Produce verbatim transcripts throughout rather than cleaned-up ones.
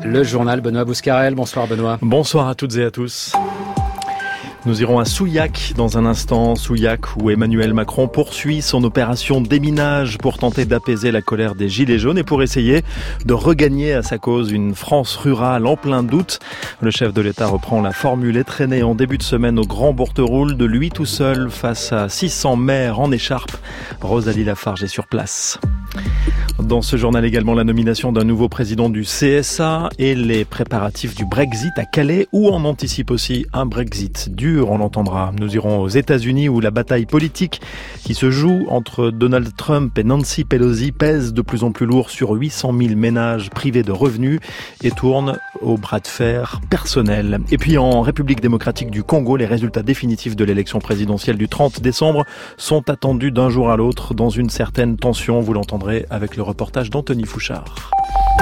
Le journal Benoît Bouscarel. Bonsoir Benoît. Bonsoir à toutes et à tous. Nous irons à Souillac dans un instant, Souillac où Emmanuel Macron poursuit son opération déminage pour tenter d'apaiser la colère des Gilets jaunes et pour essayer de regagner à sa cause une France rurale en plein doute. Le chef de l'État reprend la formule étrenée en début de semaine au Grand Bourteroule de lui tout seul face à six cents maires en écharpe. Rosalie Lafarge est sur place. Dans ce journal également, la nomination d'un nouveau président du C S A et les préparatifs du Brexit à Calais, où on anticipe aussi un Brexit dur, on l'entendra. Nous irons aux États-Unis où la bataille politique qui se joue entre Donald Trump et Nancy Pelosi pèse de plus en plus lourd sur huit cent mille ménages privés de revenus et tourne au bras de fer personnel. Et puis en République démocratique du Congo, les résultats définitifs de l'élection présidentielle du trente décembre sont attendus d'un jour à l'autre dans une certaine tension. Vous l'entendrez avec le reportage d'Anthony Fouchard.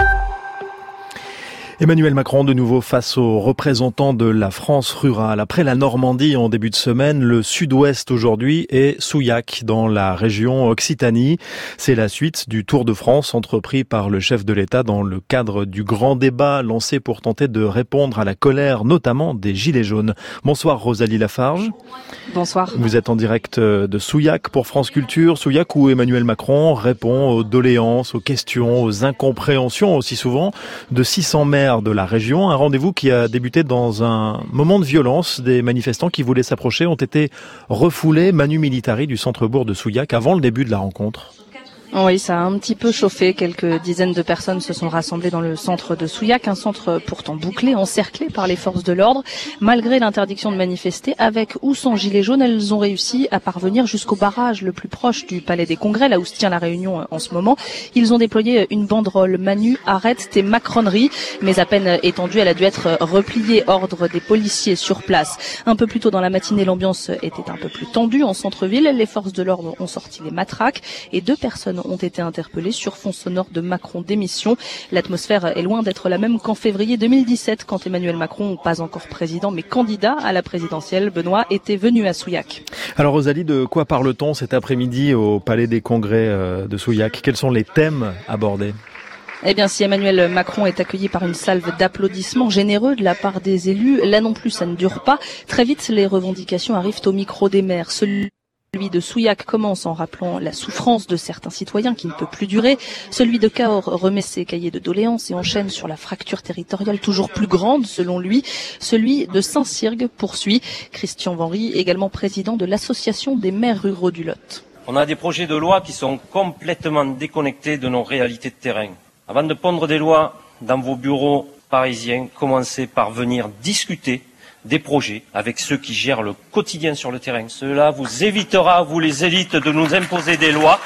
Emmanuel Macron de nouveau face aux représentants de la France rurale. Après la Normandie en début de semaine, le sud-ouest aujourd'hui et Souillac dans la région Occitanie. C'est la suite du Tour de France entrepris par le chef de l'État dans le cadre du grand débat lancé pour tenter de répondre à la colère notamment des Gilets jaunes. Bonsoir Rosalie Lafarge. Bonsoir. Vous êtes en direct de Souillac pour France Culture. Souillac où Emmanuel Macron répond aux doléances, aux questions, aux incompréhensions aussi souvent de six cents maires de la région. Un rendez-vous qui a débuté dans un moment de violence. Des manifestants qui voulaient s'approcher ont été refoulés manu militari du centre-bourg de Souillac avant le début de la rencontre. Oui, ça a un petit peu chauffé. Quelques dizaines de personnes se sont rassemblées dans le centre de Souillac, un centre pourtant bouclé, encerclé par les forces de l'ordre. Malgré l'interdiction de manifester, avec ou sans gilets jaunes, elles ont réussi à parvenir jusqu'au barrage le plus proche du Palais des Congrès, là où se tient la réunion en ce moment. Ils ont déployé une banderole « Manu, arrête tes macroneries », mais à peine étendue, elle a dû être repliée, ordre des policiers sur place. Un peu plus tôt dans la matinée, l'ambiance était un peu plus tendue en centre-ville. Les forces de l'ordre ont sorti les matraques et deux personnes ont été interpellés sur fond sonore de Macron démission. L'atmosphère est loin d'être la même qu'en février deux mille dix-sept, quand Emmanuel Macron, pas encore président, mais candidat à la présidentielle, Benoît, était venu à Souillac. Alors Rosalie, de quoi parle-t-on cet après-midi au Palais des Congrès de Souillac ? Quels sont les thèmes abordés ? Eh bien, si Emmanuel Macron est accueilli par une salve d'applaudissements généreux de la part des élus, là non plus ça ne dure pas. Très vite, les revendications arrivent au micro des maires. Celui Celui de Souillac commence en rappelant la souffrance de certains citoyens qui ne peut plus durer. Celui de Cahors remet ses cahiers de doléances et enchaîne sur la fracture territoriale toujours plus grande selon lui. Celui de Saint-Cyrgue poursuit. Christian Vanry, également président de l'association des maires ruraux du Lot. On a des projets de loi qui sont complètement déconnectés de nos réalités de terrain. Avant de pondre des lois dans vos bureaux parisiens, commencez par venir discuter des projets avec ceux qui gèrent le quotidien sur le terrain. Cela vous évitera, vous les élites, de nous imposer des lois,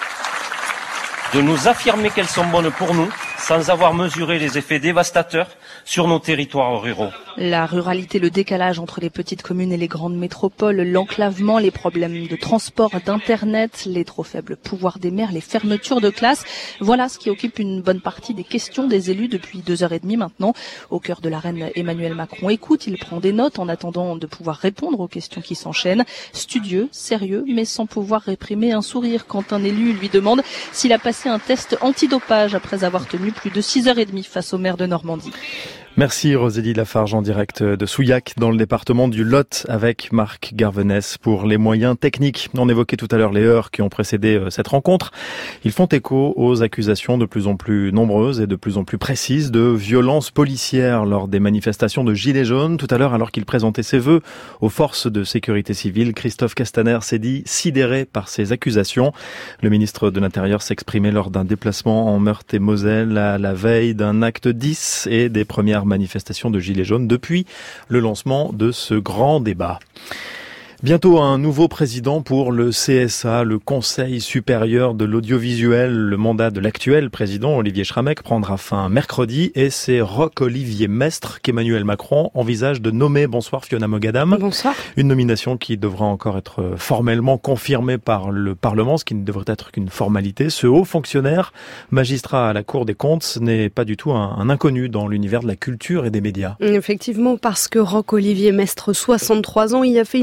de nous affirmer qu'elles sont bonnes pour nous, sans avoir mesuré les effets dévastateurs sur nos territoires ruraux. La ruralité, le décalage entre les petites communes et les grandes métropoles, l'enclavement, les problèmes de transport, d'internet, les trop faibles pouvoirs des maires, les fermetures de classes. Voilà ce qui occupe une bonne partie des questions des élus depuis deux heures et demie maintenant. Au cœur de l'arène, Emmanuel Macron écoute, il prend des notes en attendant de pouvoir répondre aux questions qui s'enchaînent. Studieux, sérieux, mais sans pouvoir réprimer un sourire quand un élu lui demande s'il a passé un test antidopage après avoir tenu plus de six heures et demie face au maire de Normandie. Merci Rosalie Lafarge en direct de Souillac dans le département du Lot avec Marc Garvenès pour les moyens techniques. On évoquait tout à l'heure les heures qui ont précédé cette rencontre. Ils font écho aux accusations de plus en plus nombreuses et de plus en plus précises de violences policières lors des manifestations de Gilets jaunes. Tout à l'heure, alors qu'il présentait ses vœux aux forces de sécurité civile, Christophe Castaner s'est dit sidéré par ces accusations. Le ministre de l'Intérieur s'exprimait lors d'un déplacement en Meurthe-et-Moselle à la veille d'un acte dix et des premières manifestation de Gilets jaunes depuis le lancement de ce grand débat. Bientôt un nouveau président pour le C S A, le Conseil supérieur de l'audiovisuel. Le mandat de l'actuel président, Olivier Schrammeck, prendra fin mercredi et c'est Roch-Olivier Mestre qu'Emmanuel Macron envisage de nommer. Bonsoir Fiona Mogadam. Bonsoir. Une nomination qui devra encore être formellement confirmée par le Parlement, ce qui ne devrait être qu'une formalité. Ce haut fonctionnaire, magistrat à la Cour des comptes, n'est pas du tout un, un inconnu dans l'univers de la culture et des médias. Effectivement, parce que Roch-Olivier Mestre, soixante-trois ans, il a fait une longue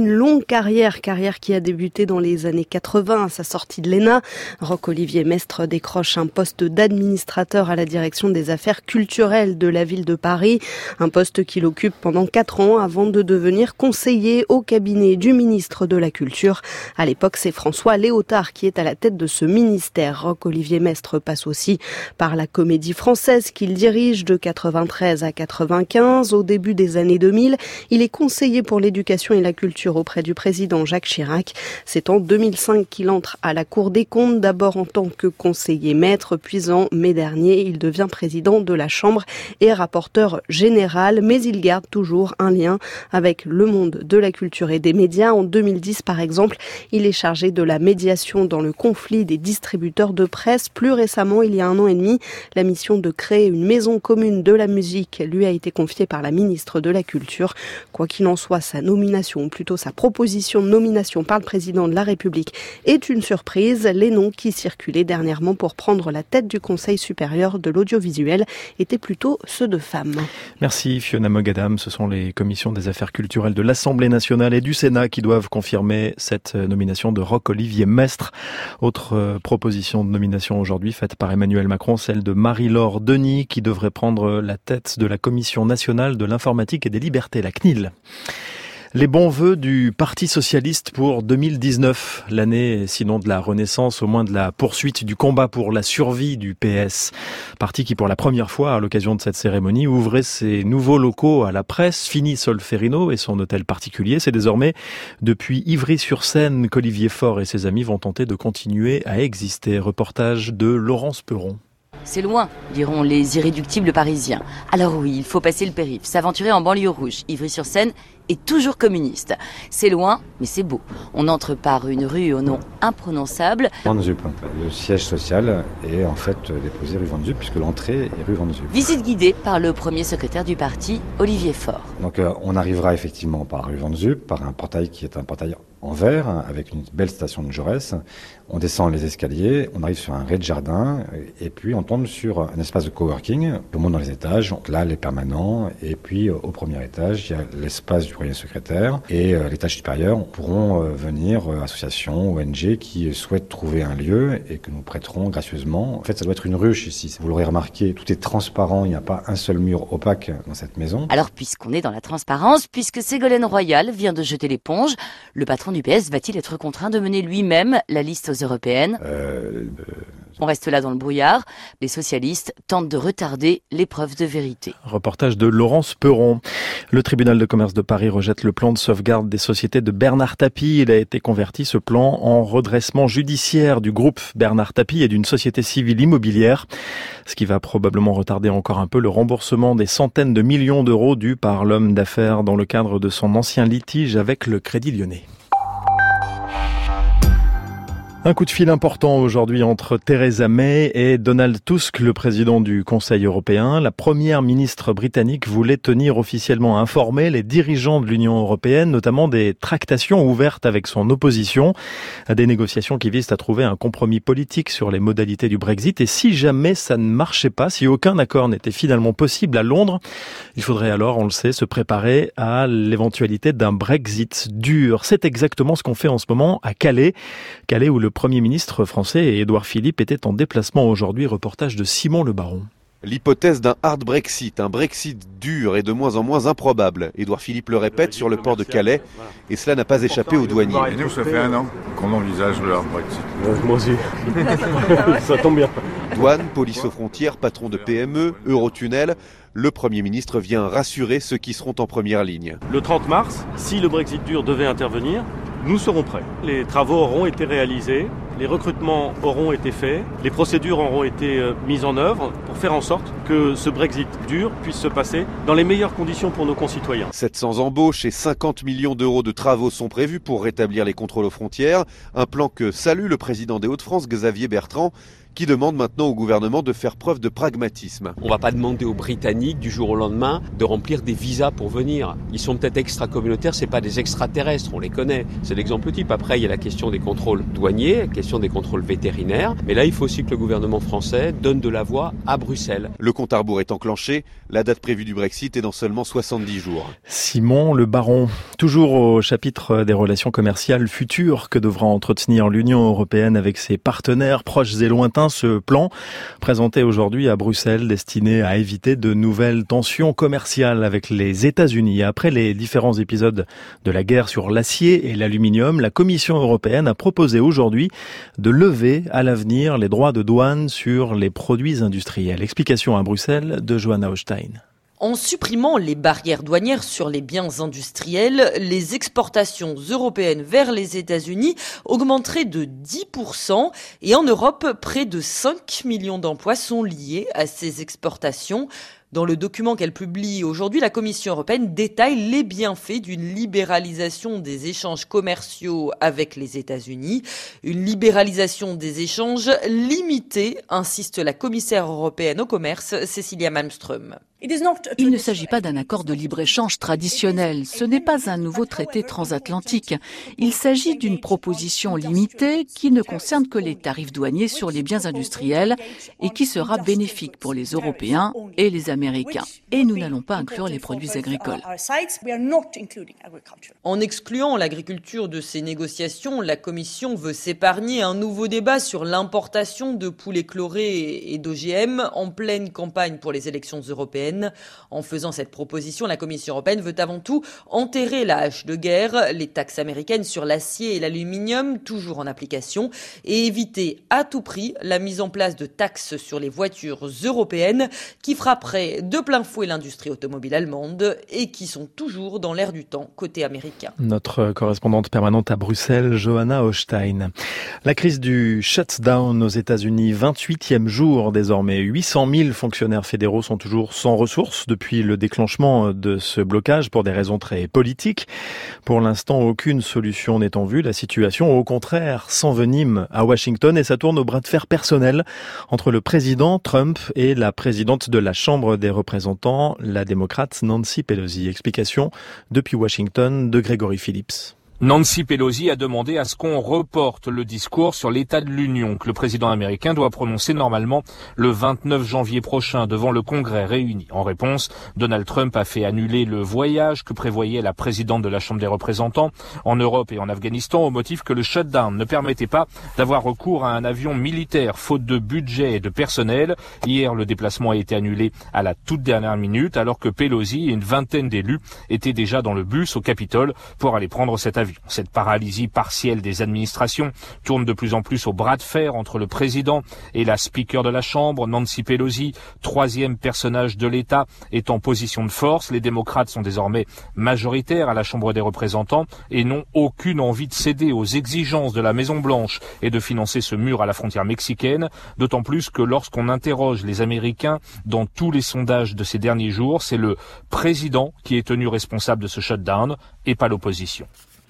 longue carrière, carrière qui a débuté dans les années quatre-vingts à sa sortie de l'E N A. Roch-Olivier Mestre décroche un poste d'administrateur à la direction des affaires culturelles de la ville de Paris. Un poste qu'il occupe pendant quatre ans avant de devenir conseiller au cabinet du ministre de la Culture. À l'époque, c'est François Léotard qui est à la tête de ce ministère. Roch-Olivier Mestre passe aussi par la Comédie Française qu'il dirige de quatre-vingt-treize à quatre-vingt-quinze. Au début des années deux mille, il est conseiller pour l'éducation et la culture auprès du président Jacques Chirac. C'est en deux mille cinq qu'il entre à la Cour des comptes, d'abord en tant que conseiller maître, puis en mai dernier, il devient président de la Chambre et rapporteur général, mais il garde toujours un lien avec le monde de la culture et des médias. En deux mille dix, par exemple, il est chargé de la médiation dans le conflit des distributeurs de presse. Plus récemment, il y a un an et demi, la mission de créer une maison commune de la musique lui a été confiée par la ministre de la Culture. Quoi qu'il en soit, sa nomination, ou plutôt sa proposition de nomination par le président de la République est une surprise. Les noms qui circulaient dernièrement pour prendre la tête du Conseil supérieur de l'audiovisuel étaient plutôt ceux de femmes. Merci Fiona Mogadam. Ce sont les commissions des affaires culturelles de l'Assemblée nationale et du Sénat qui doivent confirmer cette nomination de Roch-Olivier Mestre. Autre proposition de nomination aujourd'hui faite par Emmanuel Macron, celle de Marie-Laure Denis qui devrait prendre la tête de la Commission nationale de l'informatique et des libertés, la C N I L. Les bons vœux du Parti socialiste pour deux mille dix-neuf, l'année sinon de la renaissance, au moins de la poursuite du combat pour la survie du P S. Parti qui pour la première fois, à l'occasion de cette cérémonie, ouvrait ses nouveaux locaux à la presse. Fini Solferino et son hôtel particulier. C'est désormais depuis Ivry-sur-Seine qu'Olivier Faure et ses amis vont tenter de continuer à exister. Reportage de Laurence Perron. C'est loin, diront les irréductibles parisiens. Alors oui, il faut passer le périph', s'aventurer en banlieue rouge. Ivry-sur-Seine est toujours communiste. C'est loin, mais c'est beau. On entre par une rue au nom imprononçable. Van Zup, le siège social est en fait déposé rue Van Zup puisque l'entrée est rue Van Zup. Visite guidée par le premier secrétaire du parti, Olivier Faure. Donc euh, on arrivera effectivement par rue Van Zup, par un portail qui est un portail en verre, avec une belle station de Jaurès. On descend les escaliers, on arrive sur un rez-de-jardin, et puis on tombe sur un espace de coworking. On monte dans les étages, donc là les permanents, et puis au premier étage, il y a l'espace du premier secrétaire, et euh, l'étage supérieur pourront euh, venir euh, associations, O N G qui souhaitent trouver un lieu et que nous prêterons gracieusement. En fait, ça doit être une ruche ici. Vous l'aurez remarqué, tout est transparent, il n'y a pas un seul mur opaque dans cette maison. Alors, puisqu'on est dans la transparence, puisque Ségolène Royal vient de jeter l'éponge, le patron du P S va-t-il être contraint de mener lui-même la liste aux européennes ? euh, euh... On reste là dans le brouillard. Les socialistes tentent de retarder l'épreuve de vérité. Reportage de Laurence Perron. Le tribunal de commerce de Paris rejette le plan de sauvegarde des sociétés de Bernard Tapie. Il a été converti, ce plan, en redressement judiciaire du groupe Bernard Tapie et d'une société civile immobilière. Ce qui va probablement retarder encore un peu le remboursement des centaines de millions d'euros dus par l'homme d'affaires dans le cadre de son ancien litige avec le Crédit Lyonnais. Un coup de fil important aujourd'hui entre Theresa May et Donald Tusk, le président du Conseil européen. La première ministre britannique voulait tenir officiellement informés les dirigeants de l'Union européenne, notamment des tractations ouvertes avec son opposition, des négociations qui visent à trouver un compromis politique sur les modalités du Brexit. Et si jamais ça ne marchait pas, si aucun accord n'était finalement possible à Londres, il faudrait alors, on le sait, se préparer à l'éventualité d'un Brexit dur. C'est exactement ce qu'on fait en ce moment à Calais. Calais où le Premier ministre français et Édouard Philippe étaient en déplacement aujourd'hui. Reportage de Simon Le Baron. L'hypothèse d'un hard Brexit, un Brexit dur est de moins en moins improbable. Édouard Philippe le répète sur le port de Calais et cela n'a pas échappé aux douaniers. Et nous, ça fait un an qu'on envisage le hard Brexit. Moi aussi. Ça tombe bien. Douane, police aux frontières, patron de P M E, Eurotunnel, le Premier ministre vient rassurer ceux qui seront en première ligne. Le trente mars, si le Brexit dur devait intervenir, nous serons prêts. Les travaux auront été réalisés, les recrutements auront été faits, les procédures auront été euh, mises en œuvre pour faire en sorte que ce Brexit dur puisse se passer dans les meilleures conditions pour nos concitoyens. sept cents embauches et cinquante millions d'euros de travaux sont prévus pour rétablir les contrôles aux frontières. Un plan que salue le président des Hauts-de-France, Xavier Bertrand, qui demande maintenant au gouvernement de faire preuve de pragmatisme. On ne va pas demander aux Britanniques du jour au lendemain de remplir des visas pour venir. Ils sont peut-être extra-communautaires, c'est pas des extraterrestres, on les connaît. C'est l'exemple type. Après, il y a la question des contrôles douaniers, la question des contrôles vétérinaires. Mais là, il faut aussi que le gouvernement français donne de la voix à Bruxelles. Le compte à rebours est enclenché. La date prévue du Brexit est dans seulement soixante-dix jours. Simon Le Baron, toujours au chapitre des relations commerciales futures que devra entretenir l'Union européenne avec ses partenaires proches et lointains. Ce plan, présenté aujourd'hui à Bruxelles, destiné à éviter de nouvelles tensions commerciales avec les États-Unis. Après les différents épisodes de la guerre sur l'acier et l'aluminium, la Commission européenne a proposé aujourd'hui de lever à l'avenir les droits de douane sur les produits industriels. Explication à Bruxelles de Johanna Hochstein. En supprimant les barrières douanières sur les biens industriels, les exportations européennes vers les États-Unis augmenteraient de dix pour cent et en Europe, près de cinq millions d'emplois sont liés à ces exportations. Dans le document qu'elle publie aujourd'hui, la Commission européenne détaille les bienfaits d'une libéralisation des échanges commerciaux avec les États-Unis. Une libéralisation des échanges limitée, insiste la commissaire européenne au commerce, Cecilia Malmström. Il ne s'agit pas d'un accord de libre-échange traditionnel. Ce n'est pas un nouveau traité transatlantique. Il s'agit d'une proposition limitée qui ne concerne que les tarifs douaniers sur les biens industriels et qui sera bénéfique pour les Européens et les Américains. Et nous n'allons pas inclure les produits agricoles. En excluant l'agriculture de ces négociations, la Commission veut s'épargner un nouveau débat sur l'importation de poulets chlorés et d'O G M en pleine campagne pour les élections européennes. En faisant cette proposition, la Commission européenne veut avant tout enterrer la hache de guerre, les taxes américaines sur l'acier et l'aluminium, toujours en application, et éviter à tout prix la mise en place de taxes sur les voitures européennes qui frapperaient de plein fouet l'industrie automobile allemande et qui sont toujours dans l'air du temps côté américain. Notre correspondante permanente à Bruxelles, Johanna Hochstein. La crise du shutdown aux États-Unis, vingt-huitième jour désormais. huit cent mille fonctionnaires fédéraux sont toujours sans ressources depuis le déclenchement de ce blocage pour des raisons très politiques. Pour l'instant, aucune solution n'est en vue. La situation, au contraire, s'envenime à Washington et ça tourne au bras de fer personnel entre le président Trump et la présidente de la Chambre des représentants, la démocrate Nancy Pelosi. Explication depuis Washington de Gregory Phillips. Nancy Pelosi a demandé à ce qu'on reporte le discours sur l'état de l'Union que le président américain doit prononcer normalement le vingt-neuf janvier prochain devant le Congrès réuni. En réponse, Donald Trump a fait annuler le voyage que prévoyait la présidente de la Chambre des représentants en Europe et en Afghanistan au motif que le shutdown ne permettait pas d'avoir recours à un avion militaire faute de budget et de personnel. Hier, le déplacement a été annulé à la toute dernière minute alors que Pelosi et une vingtaine d'élus étaient déjà dans le bus au Capitole pour aller prendre cet avion. Cette paralysie partielle des administrations tourne de plus en plus au bras de fer entre le président et la speaker de la Chambre, Nancy Pelosi, troisième personnage de l'État, est en position de force. Les démocrates sont désormais majoritaires à la Chambre des représentants et n'ont aucune envie de céder aux exigences de la Maison-Blanche et de financer ce mur à la frontière mexicaine, d'autant plus que lorsqu'on interroge les Américains dans tous les sondages de ces derniers jours, c'est le président qui est tenu responsable de ce shutdown et pas l'opposition.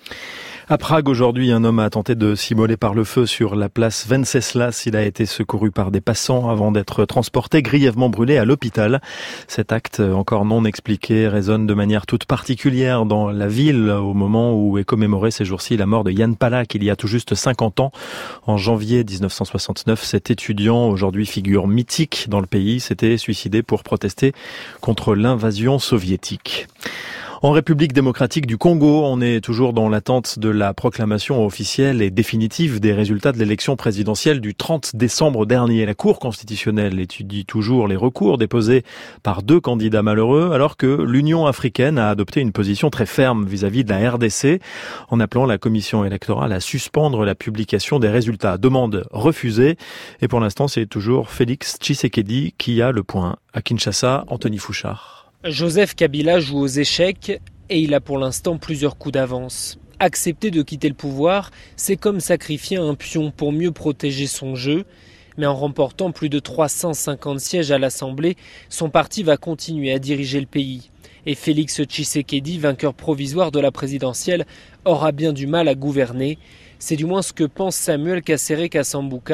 À Prague, aujourd'hui, un homme a tenté de s'immoler par le feu sur la place Venceslas. Il a été secouru par des passants avant d'être transporté grièvement brûlé à l'hôpital. Cet acte, encore non expliqué, résonne de manière toute particulière dans la ville au moment où est commémorée ces jours-ci la mort de Jan Palach il y a tout juste cinquante ans. En janvier dix-neuf cent soixante-neuf, cet étudiant, aujourd'hui figure mythique dans le pays, s'était suicidé pour protester contre l'invasion soviétique. En République démocratique du Congo, on est toujours dans l'attente de la proclamation officielle et définitive des résultats de l'élection présidentielle du trente décembre dernier. La Cour constitutionnelle étudie toujours les recours déposés par deux candidats malheureux, alors que l'Union africaine a adopté une position très ferme vis-à-vis de la R D C, en appelant la commission électorale à suspendre la publication des résultats. Demande refusée. Et pour l'instant, c'est toujours Félix Tshisekedi qui a le point. À Kinshasa, Anthony Fouchard. Joseph Kabila joue aux échecs et il a pour l'instant plusieurs coups d'avance. Accepter de quitter le pouvoir, c'est comme sacrifier un pion pour mieux protéger son jeu. Mais en remportant plus de trois cent cinquante sièges à l'Assemblée, son parti va continuer à diriger le pays. Et Félix Tshisekedi, vainqueur provisoire de la présidentielle, aura bien du mal à gouverner. C'est du moins ce que pense Samuel Kassere Kassambuka,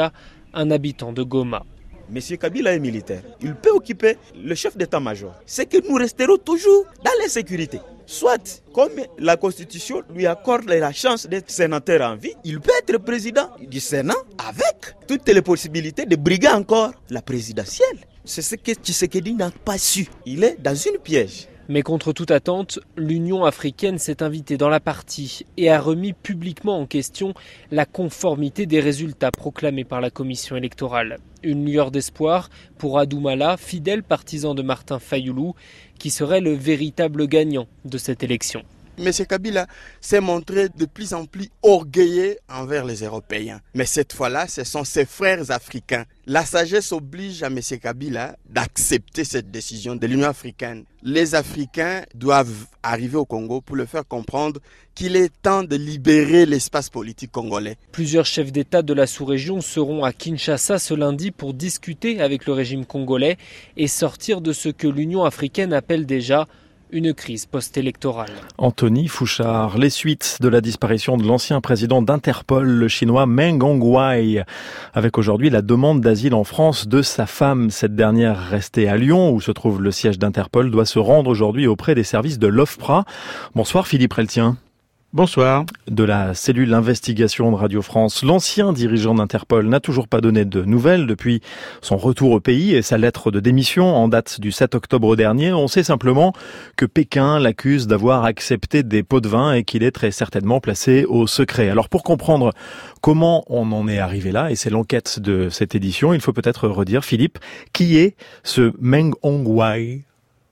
un habitant de Goma. Monsieur Kabila est militaire. Il peut occuper le chef d'état-major. C'est que nous resterons toujours dans l'insécurité. Soit, comme la Constitution lui accorde la chance d'être sénateur en vie, il peut être président du Sénat avec toutes les possibilités de briguer encore la présidentielle. C'est ce que Tshisekedi n'a pas su. Il est dans une piège. Mais contre toute attente, l'Union africaine s'est invitée dans la partie et a remis publiquement en question la conformité des résultats proclamés par la commission électorale. Une lueur d'espoir pour Adoumala, fidèle partisan de Martin Fayoulou, qui serait le véritable gagnant de cette élection. M. Kabila s'est montré de plus en plus orgueilleux envers les Européens. Mais cette fois-là, ce sont ses frères africains. La sagesse oblige à M. Kabila d'accepter cette décision de l'Union africaine. Les Africains doivent arriver au Congo pour le faire comprendre qu'il est temps de libérer l'espace politique congolais. Plusieurs chefs d'État de la sous-région seront à Kinshasa ce lundi pour discuter avec le régime congolais et sortir de ce que l'Union africaine appelle déjà une crise post-électorale. Anthony Fouchard, les suites de la disparition de l'ancien président d'Interpol, le chinois Meng Hongwei, avec aujourd'hui la demande d'asile en France de sa femme. Cette dernière, restée à Lyon, où se trouve le siège d'Interpol, doit se rendre aujourd'hui auprès des services de l'OFPRA. Bonsoir Philippe Reltien. Bonsoir. De la cellule d'investigation de Radio France, l'ancien dirigeant d'Interpol n'a toujours pas donné de nouvelles depuis son retour au pays et sa lettre de démission en date du sept octobre dernier. On sait simplement que Pékin l'accuse d'avoir accepté des pots de vin et qu'il est très certainement placé au secret. Alors pour comprendre comment on en est arrivé là, et c'est l'enquête de cette édition, il faut peut-être redire, Philippe, qui est ce Meng Hongwei ?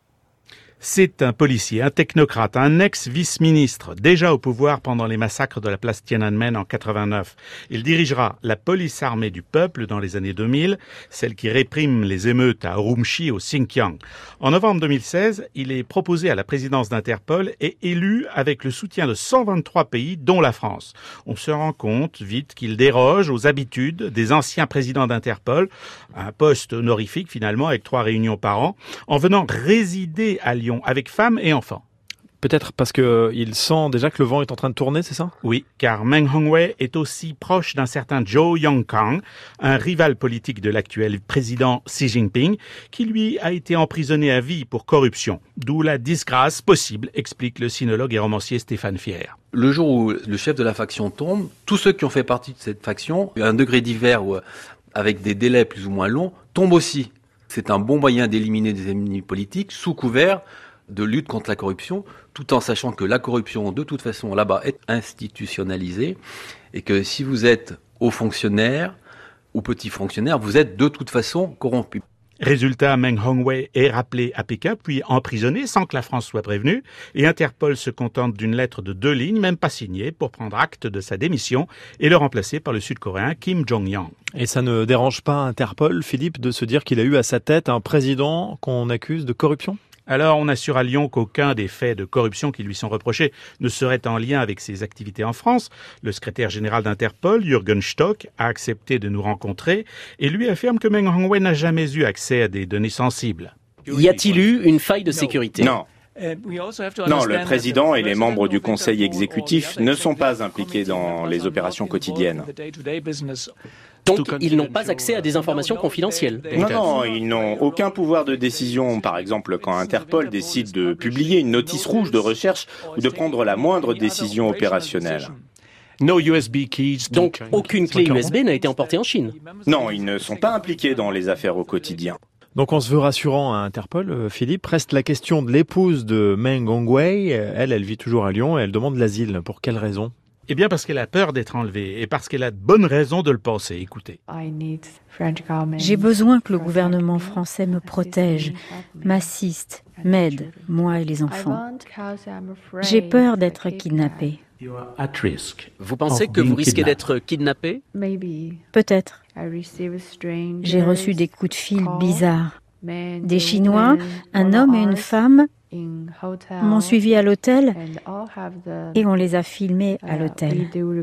C'est un policier, un technocrate, un ex-vice-ministre, déjà au pouvoir pendant les massacres de la place Tiananmen en quatre-vingt-neuf. Il dirigera la police armée du peuple dans les années deux mille, celle qui réprime les émeutes à Urumqi au Xinjiang. En novembre deux mille seize, il est proposé à la présidence d'Interpol et élu avec le soutien de cent vingt-trois pays, dont la France. On se rend compte vite qu'il déroge aux habitudes des anciens présidents d'Interpol, un poste honorifique finalement avec trois réunions par an, en venant résider à Lyon avec femmes et enfants. Peut-être parce qu'il sent déjà que le vent est en train de tourner, c'est ça ? Oui, car Meng Hongwei est aussi proche d'un certain Zhou Yongkang, un rival politique de l'actuel président Xi Jinping, qui lui a été emprisonné à vie pour corruption. D'où la disgrâce possible, explique le sinologue et romancier Stéphane Fier. Le jour où le chef de la faction tombe, tous ceux qui ont fait partie de cette faction, à un degré divers ou avec des délais plus ou moins longs, tombent aussi. C'est un bon moyen d'éliminer des ennemis politiques sous couvert de lutte contre la corruption, tout en sachant que la corruption, de toute façon, là-bas, est institutionnalisée et que si vous êtes haut fonctionnaire ou petit fonctionnaire, vous êtes de toute façon corrompu. Résultat, Meng Hongwei est rappelé à Pékin, puis emprisonné sans que la France soit prévenue, et Interpol se contente d'une lettre de deux lignes, même pas signée, pour prendre acte de sa démission et le remplacer par le Sud-Coréen Kim Jong-yang. Et ça ne dérange pas Interpol, Philippe, de se dire qu'il a eu à sa tête un président qu'on accuse de corruption ? Alors, on assure à Lyon qu'aucun des faits de corruption qui lui sont reprochés ne serait en lien avec ses activités en France. Le secrétaire général d'Interpol, Jürgen Stock, a accepté de nous rencontrer et lui affirme que Meng Hongwei n'a jamais eu accès à des données sensibles. Y a-t-il eu une faille de sécurité ? Non. Non, le président et les membres du conseil exécutif ne sont pas impliqués dans les opérations quotidiennes. Donc, ils n'ont pas accès à des informations confidentielles. Non, non, ils n'ont aucun pouvoir de décision. Par exemple, quand Interpol décide de publier une notice rouge de recherche ou de prendre la moindre décision opérationnelle. Donc, aucune clé U S B n'a été emportée en Chine. Non, ils ne sont pas impliqués dans les affaires au quotidien. Donc on se veut rassurant à Interpol, euh, Philippe. Reste la question de l'épouse de Meng Hongwei. Elle, elle vit toujours à Lyon et elle demande l'asile. Pour quelle raison ? Eh bien parce qu'elle a peur d'être enlevée et parce qu'elle a de bonnes raisons de le penser. Écoutez. J'ai besoin que le gouvernement français me protège, m'assiste, m'aide, moi et les enfants. J'ai peur d'être kidnappée. Vous pensez que vous risquez d'être kidnappé ? Peut-être. J'ai reçu des coups de fil bizarres. Des Chinois, un homme et une femme, m'ont suivi à l'hôtel et on les a filmés à l'hôtel.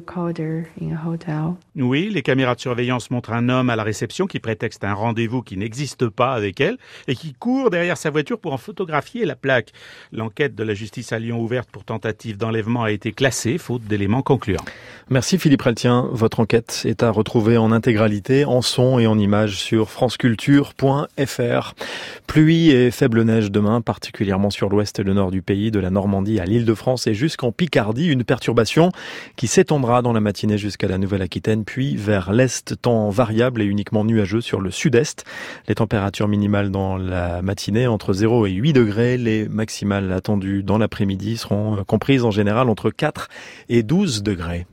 Oui, les caméras de surveillance montrent un homme à la réception qui prétexte un rendez-vous qui n'existe pas avec elle et qui court derrière sa voiture pour en photographier la plaque. L'enquête de la justice à Lyon ouverte pour tentative d'enlèvement a été classée, faute d'éléments concluants. Merci Philippe Reltien. Votre enquête est à retrouver en intégralité, en son et en images sur franceculture point f r. Pluie et faible neige demain, particulièrement sur l'ouest et le nord du pays, de la Normandie à l'Île-de-France et jusqu'en Picardie. Une perturbation qui s'étendra dans la matinée jusqu'à la Nouvelle-Aquitaine, puis vers l'est, temps variable et uniquement nuageux sur le sud-est. Les températures minimales dans la matinée entre zéro et huit degrés. Les maximales attendues dans l'après-midi seront comprises en général entre quatre et douze degrés.